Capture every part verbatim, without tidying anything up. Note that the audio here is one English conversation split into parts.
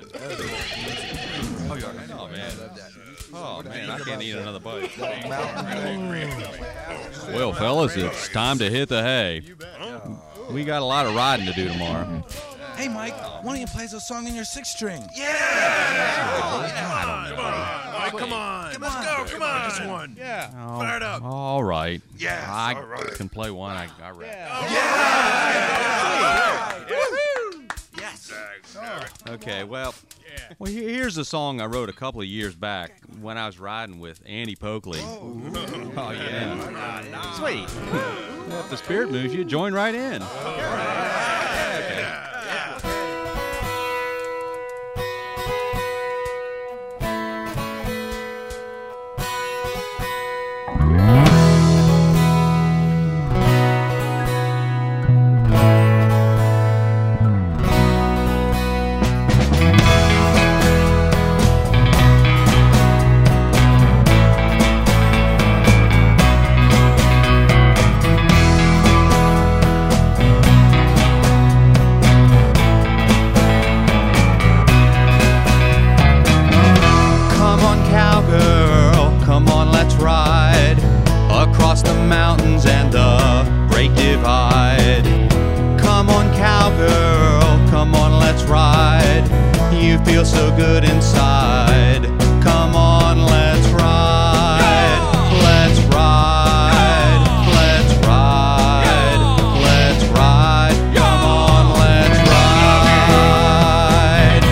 Oh, yeah. Oh, man. Oh, man, I can't eat another bite. Well, fellas, it's time to hit the hay. We got a lot of riding to do tomorrow. Hey, Mike, why don't you play us a song in your six-string? Yeah! I don't know. Mike, come on. Let's go. Come on. Just one. Yeah. Oh, Fire it up. All right. Yes, I all right. can play one. I, I rap. Yes. Okay, well, well, he- here's a song I wrote a couple of years back when I was riding with Andy Pokley. Oh, yeah. Sweet. Well, if the spirit moves you, join right in. Feel so good inside. Come on, let's ride. Let's ride. Let's ride. Let's ride. Come on, let's ride.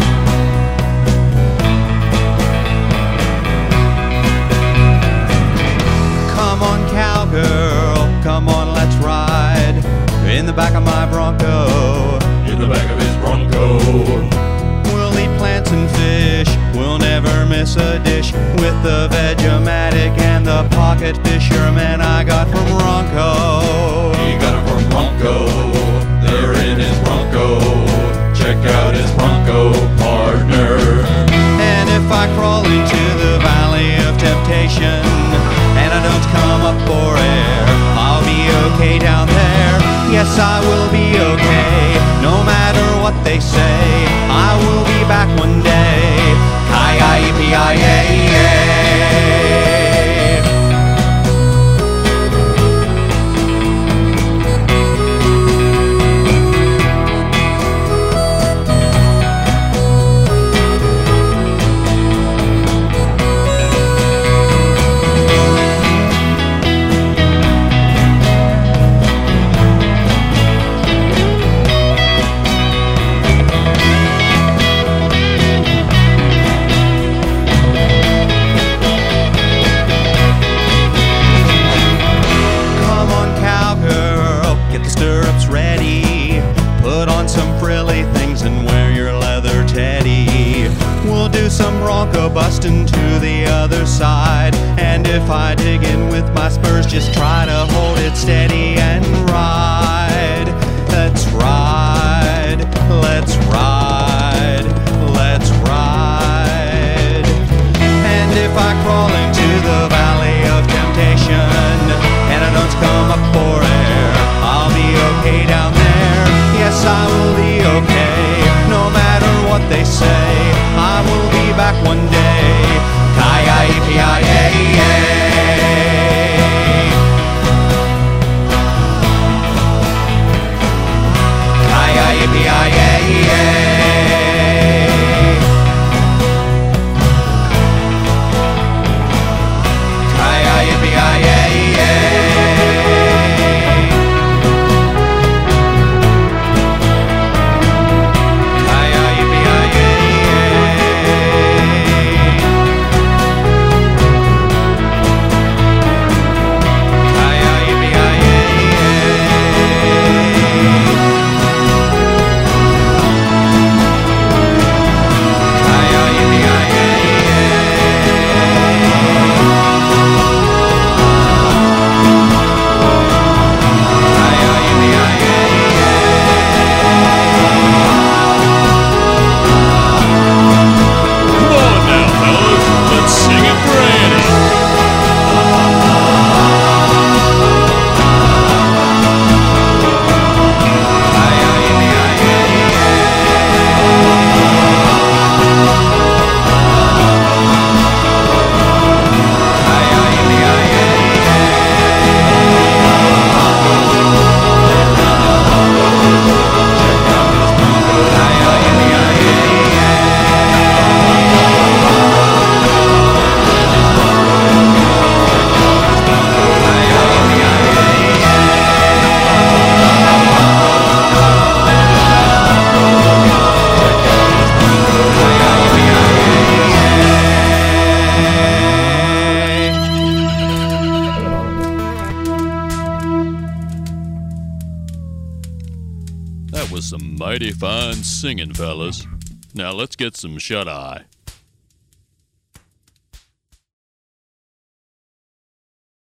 Come on, cowgirl. Come on, let's ride. In the back of my Bronco. In the back of his Bronco. Plants and fish, we'll never miss a dish with the Vegematic and the pocket fisherman I got from Bronco. He got it from Bronco. They're in his Bronco. Check out his Bronco partner. And if I crawl into the valley of temptation and I don't come up for air, I'll be okay down there. Yes, I will be okay, no matter what they say. I will be back one day. K I E P I A. Some Bronco busting to the other side. And if I dig in with my spurs, just try to hold it steady and ride. Let's ride, let's ride, let's ride. And if I crawl into the valley of temptation and I don't come up for air, I'll be okay down there. Yes, I will be okay, no matter what they say. I will be back one day. K I E P I A. was some mighty fine singing, fellas. Now let's get some shut-eye.